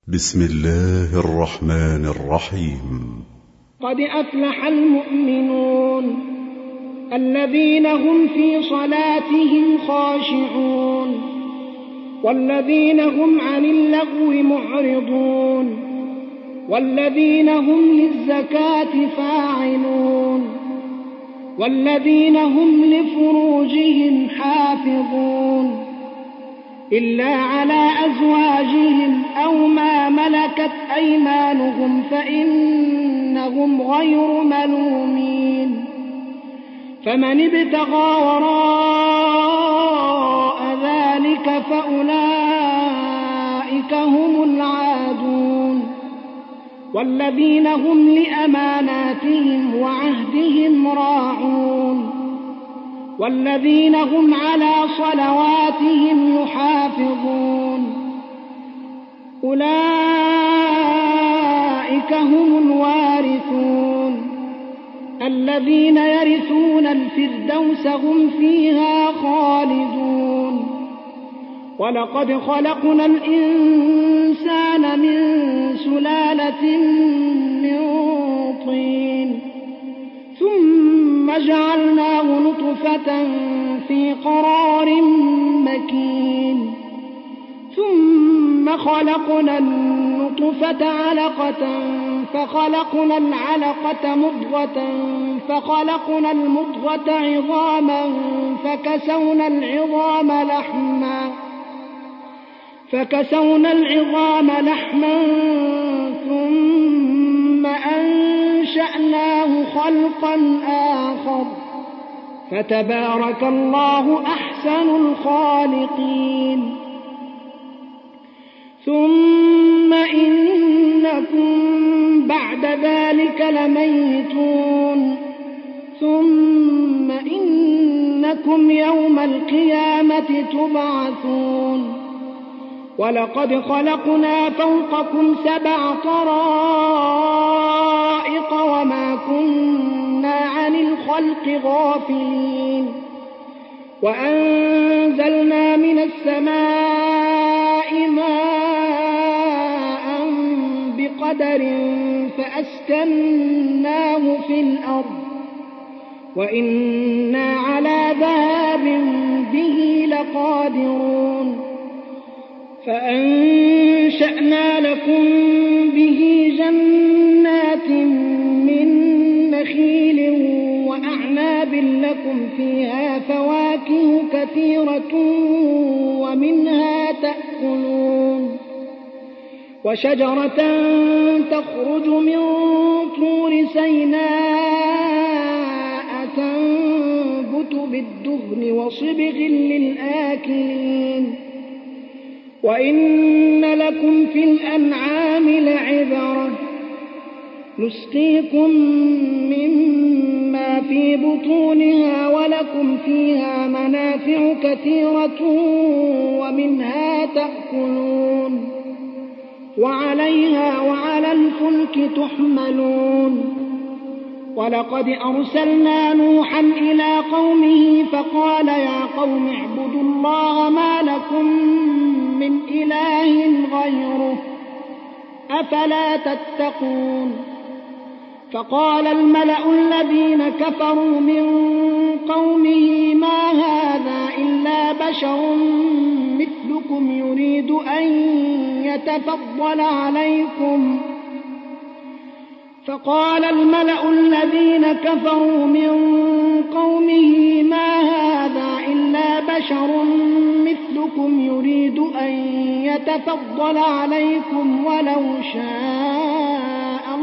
بسم الله الرحمن الرحيم. قد أفلح المؤمنون الذين هم في صلاتهم خاشعون والذين هم عن اللغو معرضون والذين هم للزكاة فاعلون والذين هم لفروجهم حافظون إلا على أزواجهم أو ما ملكت أيمانهم فإنهم غير ملومين فمن ابتغى وراء ذلك فأولئك هم العادون والذين هم لأماناتهم وعهدهم راعون والذين هم على صلواتهم يحافظون أولئك هم الوارثون الذين يرثون الفردوس هم فيها خالدون ولقد خلقنا الإنسان من سلالة من طين ثم جعلناه نطفة في قرار مكين ثم خلقنا النطفة علقة فخلقنا العلقة مضغة فخلقنا المضغة عظاما فكسونا العظام لحما ثم أنشأناه خلقا آخر فتبارك الله أحسن الخالقين ثم إنكم بعد ذلك لميتون ثم إنكم يوم القيامة تبعثون ولقد خلقنا فوقكم 7 طرائق وما كنا عن الخلق غافلين وأنزلنا من السماء ماء بقدر فأسكناه في الأرض وإنا على ذهاب به لقادرون فأنشأنا لكم به جنات من نخيل وأعناب لكم فيها فواكه كثيرة ومنها تأكلون وشجرة تخرج من طور سيناء تنبت بالدهن وصبغ للآكلين وإن لكم في الأنعام لعبرة نسقيكم مما في بطونها ولكم فيها منافع كثيرة ومنها تأكلون وعليها وعلى الفلك تحملون ولقد أرسلنا نوحا إلى قومه فقال يا قوم اعبدوا الله ما لكم من إله غيره أفلا تتقون فقال الملأ الذين كفروا من قومه ما هذا إلا بشر مثلكم يريد أن يتفضل عليكم فقال الملأ الذين كفروا من قومه ما هذا إلا بشر مثلكم يريد أن يتفضل عليكم ولو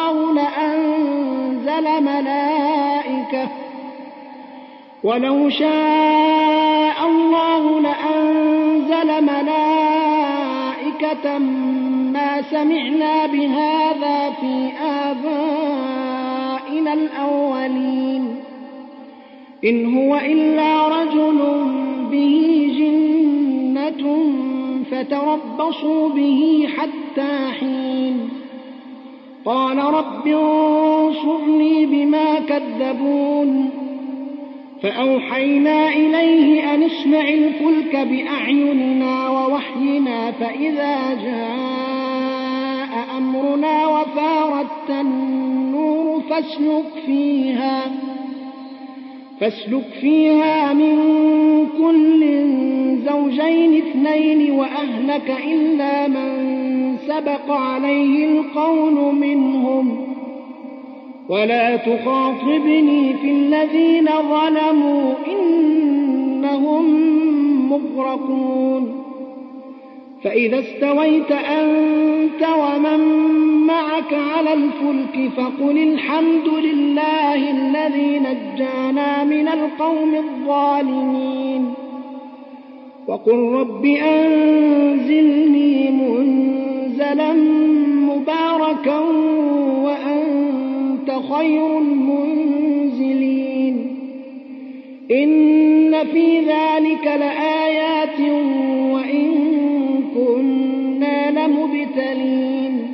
شاء الله لأنزل ملائكة ما سمعنا بهذا في آبائنا الأولين إن هو إلا رجل به جنة فتربصوا به حتى حين قال رب انصرني بما كذبون فأوحينا إليه أن اصنع الفلك بأعيننا ووحينا فإذا جاء تحت النور فاسلك فيها من كل زوجين اثنين وأهلك إلا من سبق عليه القول منهم ولا تخاطبني في الذين ظلموا إنهم مغرقون فإذا استويت أنت ومن معك على الفلك فقل الحمد لله الذي نجانا من القوم الظالمين وقل رب أنزلني منزلا مباركا وأنت خير المنزلين إن في ذلك لآيات وإن كنا لمبتلين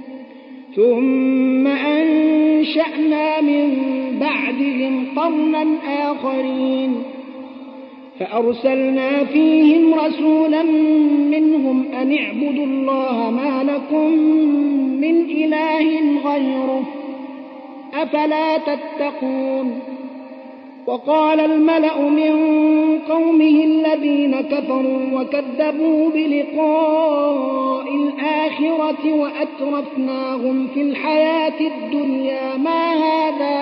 ثم أنشأنا من بعدهم قرنا آخرين فأرسلنا فيهم رسولا منهم أن اعبدوا الله ما لكم من إله غيره أفلا تتقون وقال الملأ من قومه الذين كفروا وكذبوا بلقاء الآخرة وأترفناهم في الحياة الدنيا ما هذا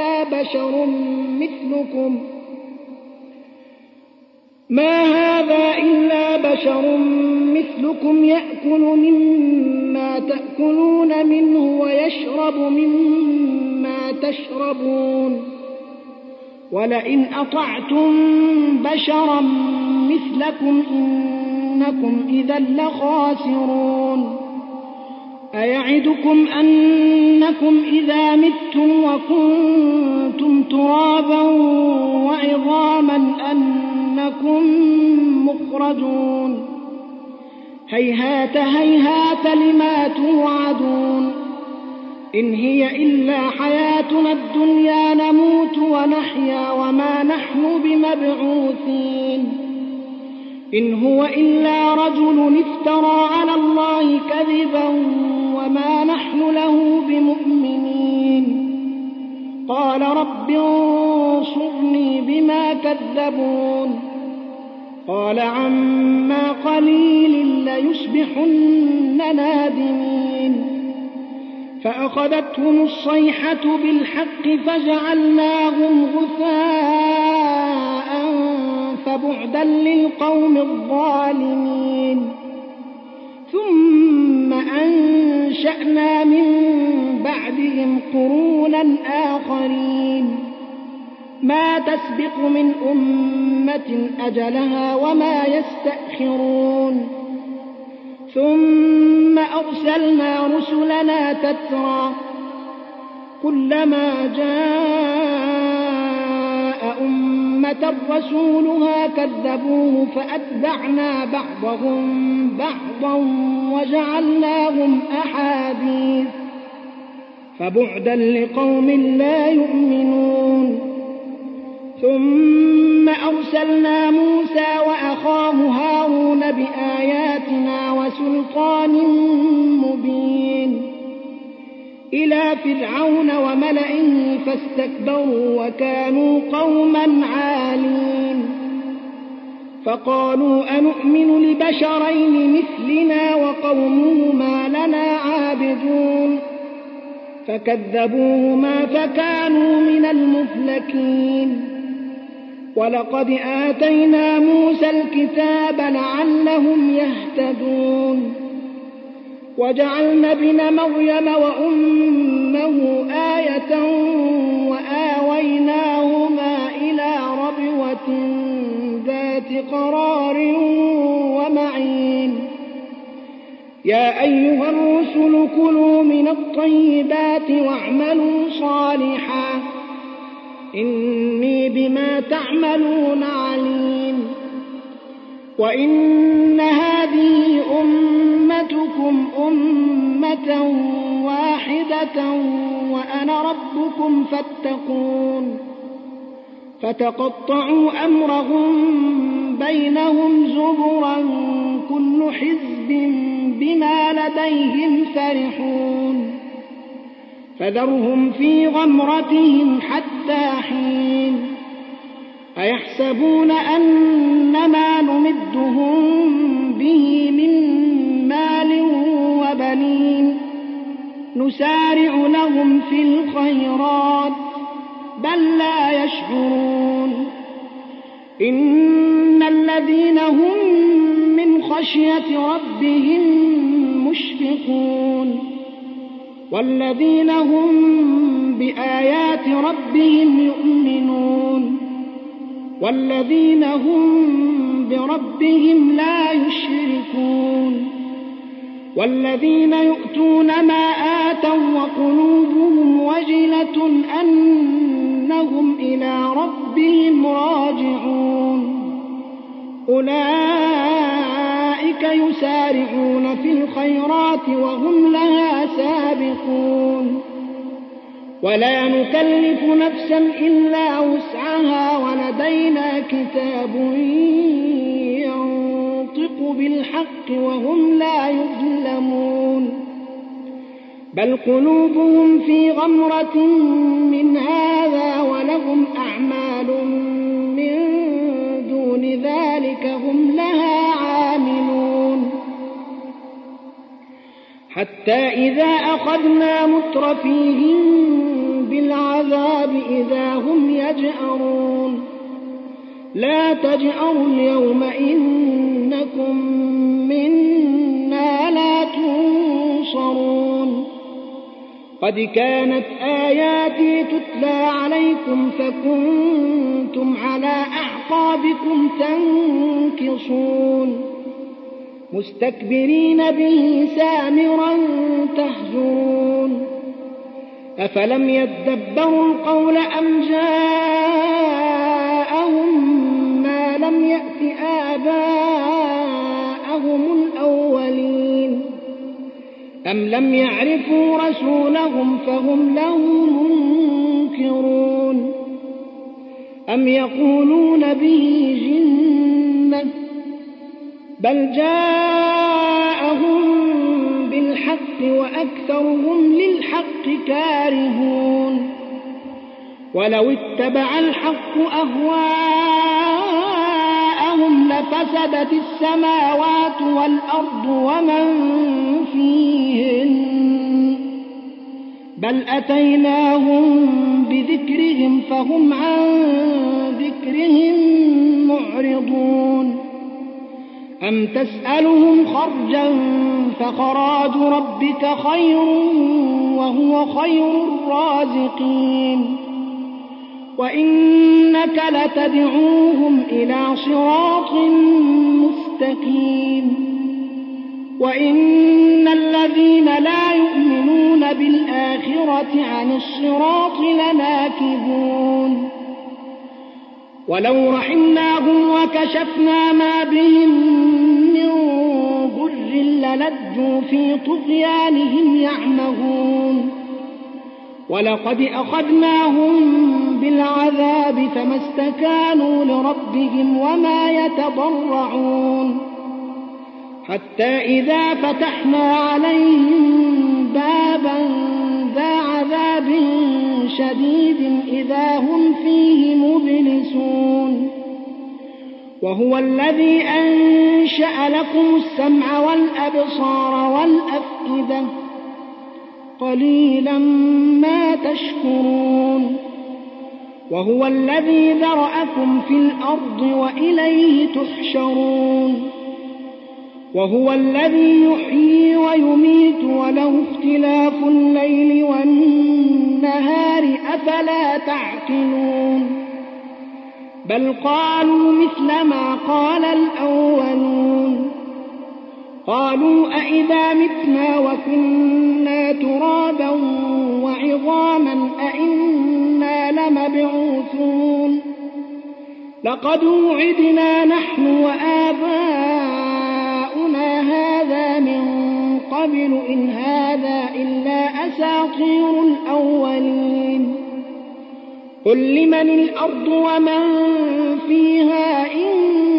إلا بشر مثلكم يأكل مما تأكلون منه ويشرب مما تشربون ولئن أطعتم بشرا مثلكم إنكم إذا لخاسرون أيعدكم أنكم إذا متم وكنتم ترابا وعظاما أنكم مخرجون هيهات هيهات لما توعدون إن هي إلا حياتنا الدنيا نموت ونحيا وما نحن بمبعوثين إن هو إلا رجل افترى على الله كذبا وما نحن له بمؤمنين قال رب انصرني بما كذبون قال عما قليل ليصبحن نادمين فأخذتهم الصيحة بالحق فجعلناهم غثاء فبعدا للقوم الظالمين ثم أنشأنا من بعدهم قرونا آخرين ما تسبق من أمة أجلها وما يستأخرون ثم أرسلنا رسلنا تترى كلما جاء أمة رسولها كذبوه فأتبعنا بعضهم بعضا وجعلناهم أحاديث فبعدا لقوم لا يؤمنون ثم أرسلنا موسى وأخاه هارون بآياتنا وسلطان مبين إلى فرعون وملئه فاستكبروا وكانوا قوما عالين فقالوا أنؤمن لبشرين مثلنا وقومهما لنا عابدون فكذبوهما فكانوا من المهلكين ولقد آتينا موسى الكتاب لعلهم يهتدون وجعلنا ابن مريم وأمه آية وآويناهما إلى ربوة ذات قرار ومعين يا أيها الرسل كلوا من الطيبات واعملوا صالحا إني بما تعملون عليم وإن هذه أمتكم أمة واحدة وأنا ربكم فاتقون فتقطعوا أمرهم بينهم زبرا كل حزب بما لديهم فرحون فذرهم في غمرتهم حتى حين أيحسبون أنما نمدهم به من مال وبنين نسارع لهم في الخيرات بل لا يشعرون إن الذين هم من خشية ربهم مشفقون والذين هم بآيات ربهم يؤمنون والذين هم بربهم لا يشركون والذين يؤتون ما آتوا وقلوبهم وجلة أنهم إلى ربهم راجعون أولئك يسارعون في الخيرات وهم لها سابقون ولا نكلف نفسا إلا وسعها ولدينا كتاب ينطق بالحق وهم لا يظلمون بل قلوبهم في غمرة من هذا ولهم أعمال من دون ذلك هم لها عاملون حتى إذا أخذنا مترفيهم بالعذاب إذا هم يجأرون لا تجأروا اليوم إنكم منا لا تنصرون قد كانت آياتي تتلى عليكم فكنتم على أعقابكم تنكصون مستكبرين به سامرا تهجرون أفلم يدبروا القول أم جاءهم ما لم يأت آباءهم الأولين أم لم يعرفوا رسولهم فهم له منكرون أم يقولون به جنة بل جاءهم بالحق وأكثرهم للحق كارهون ولو اتبع الحق أهواءهم لفسدت السماوات والأرض ومن فيهن بل أتيناهم بذكرهم فهم عن ذكرهم معرضون أم تسألهم خرجا فخراج ربك خير وهو خير الرازقين وإنك لتدعوهم إلى صراط مستقيم وإن الذين لا يؤمنون بالآخرة عن الصراط لناكبون ولو رحمناهم وكشفنا ما بهم من ضر للجوا في طغيانهم يعمهون ولقد أخذناهم بالعذاب فما استكانوا لربهم وما يتضرعون حتى إذا فتحنا عليهم بابا ذا عذاب شديد إذا هم فيه مبلسون وهو الذي أنشأ لكم السمع والأبصار والأفئدة قليلا ما تشكرون وهو الذي ذرأكم في الأرض وإليه تحشرون وهو الذي يحيي ويميت وله اختلاف الليل والنهار أفلا تعقلون بل قالوا مثل ما قال الأولون قالوا أئذا متنا وكنا ترابا وعظاما أئنا لمبعوثون لقد وعدنا نحن وآباؤنا هذا من قبل إن هذا إلا أساطير الأولين قل لمن الأرض ومن فيها إن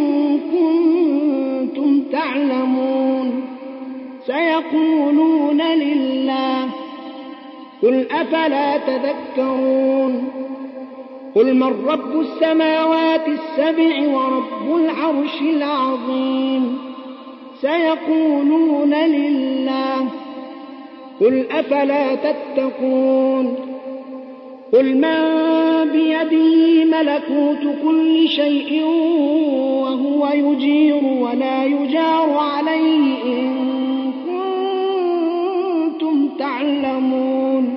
كنتم تعلمون سيقولون لله قل أفلا تذكرون قل من رب السماوات السبع ورب العرش العظيم سيقولون لله قل أفلا تتقون قل من بيده ملكوت كل شيء وهو يجير ولا يجار عليه إن كنتم تعلمون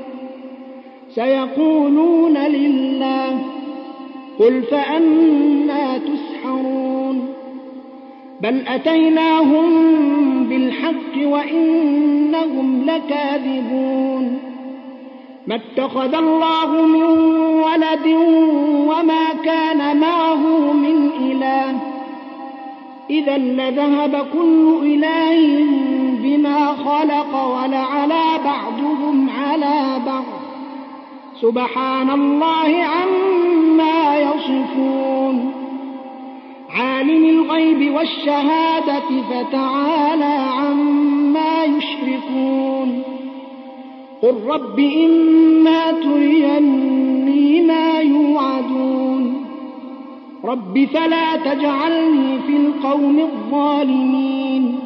سيقولون لله قل فأنى تسحرون بل أتيناهم بالحق وإنهم لكاذبون ما اتخذ الله من ولد وما كان معه من إله إذا لذهب كل إله بما خلق ولعلى بعضهم على بعض سبحان الله عما يصفون عالم الغيب والشهادة فتعالى عما يشركون قل رب إما تريني ما يوعدون رب فلا تجعلني في القوم الظالمين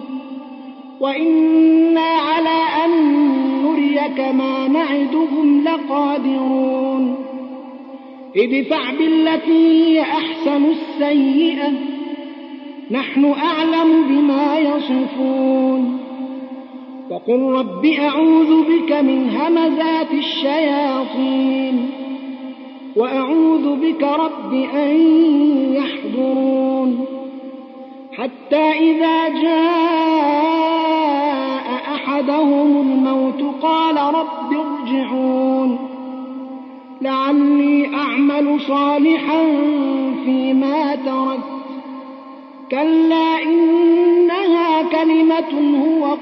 وإنا على أن نريك ما نعدهم لقادرون ادفع بالتي هي أحسن السيئة نحن أعلم بما يصفون وقل رب أعوذ بك من همزات الشياطين وأعوذ بك رب أن يحضرون حتى إذا جاء أحدهم الموت قال رب ارجعون لعلي أعمل صالحا فيما تركت كلا إنها كلمة هو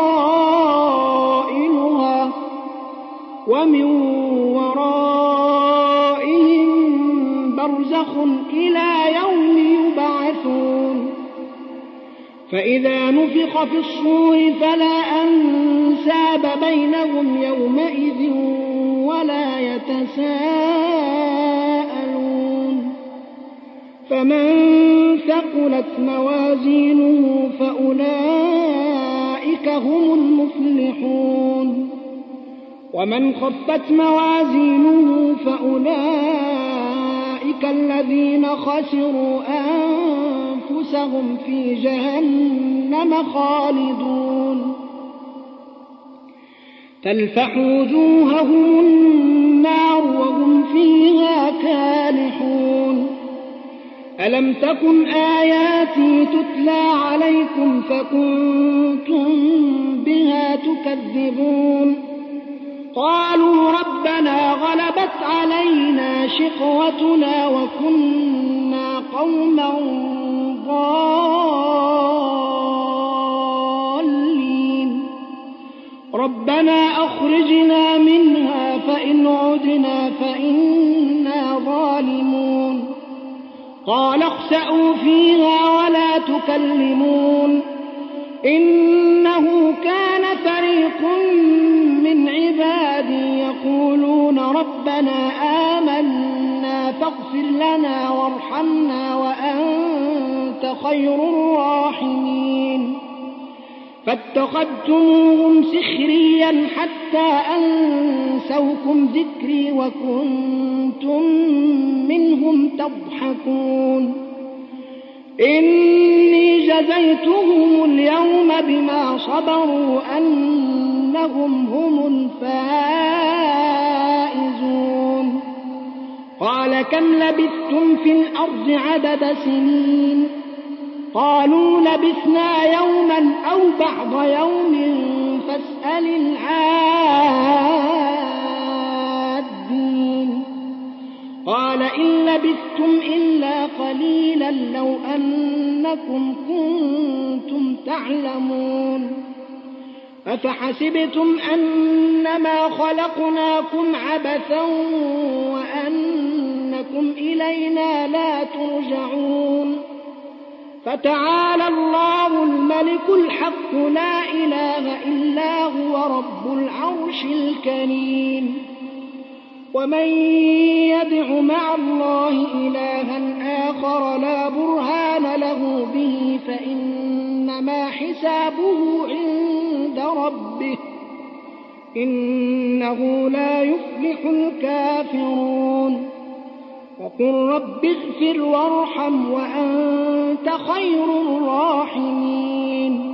قائلها ومن ورائهم برزخ إلى يوم يبعثون فإذا نفخ في الصور فلا أنساب بينهم يومئذ ولا يتساءلون فمن ثقلت موازينه فأولئك هم المفلحون ومن خفت موازينه فأولئك الذين خسروا أنفسهم في جهنم خالدون تلفح وجوههم النار وهم فيها كالحون ألم تكن آياتي تتلى عليكم فكنتم بها تكذبون قالوا ربنا غلبت علينا شقوتنا وكنا قوما ضالين ربنا أخرجنا منها فإن عدنا فإنا ظالمون قال اخسئوا فيها ولا تكلمون إنه كان فريق من عبادي يقولون ربنا آمنا فاغفر لنا وارحمنا وأنت خير الراحمين فاتخذتموهم سخريا حتى أنسوكم ذكري وكنتم منهم تضحكون إني جزيتهم اليوم بما صبروا أنهم هم الفائزون قال كم لبثتم في الأرض عدد سنين قالوا لبثنا يوما أو بعض يوم فاسأل العادين قال إن لبثتم إلا قليلا لو أنكم كنتم تعلمون أفحسبتم أنما خلقناكم عبثا وأنكم إلينا لا ترجعون فتعالى الله الملك الحق لا إله إلا هو رب العرش الكريم. ومن يدع مع الله إلها آخر لا برهان له به فإنما حسابه عند ربه إنه لا يفلح الكافرون. وقل رب اغفر وارحم وأنت خير الراحمين.